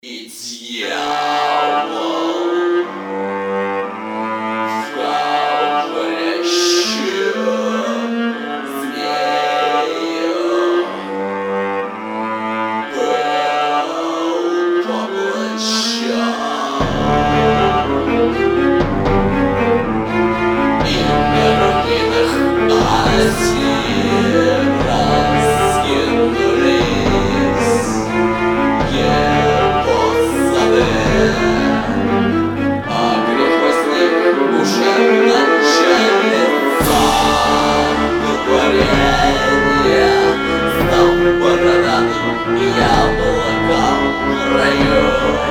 И дьявол говорящую змею был поглощен. И на руинах Азии раскинулись его сады, а грех возник уже начальница творения, стал бородатым яблоком в раю.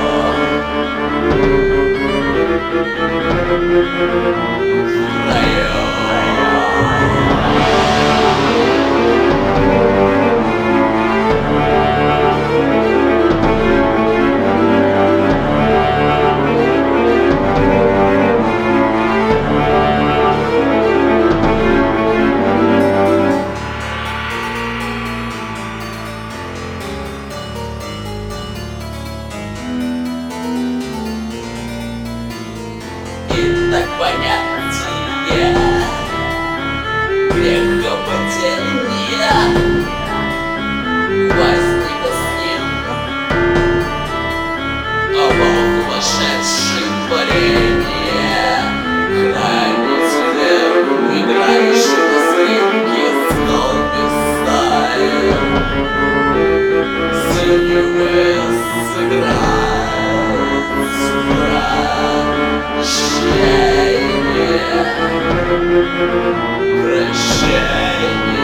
Так понятие грехопадения возникло с ним, а Бог, вошедший в творение, хранителем, играющий на скрипке, столбе ставил, синевы сыграть прощение.